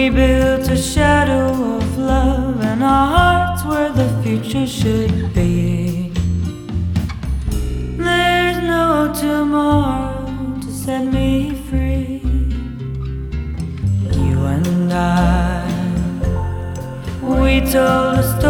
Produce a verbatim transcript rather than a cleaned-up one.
We built a shadow of love, and our hearts where the future should be. There's no tomorrow to set me free. You and I, we told a story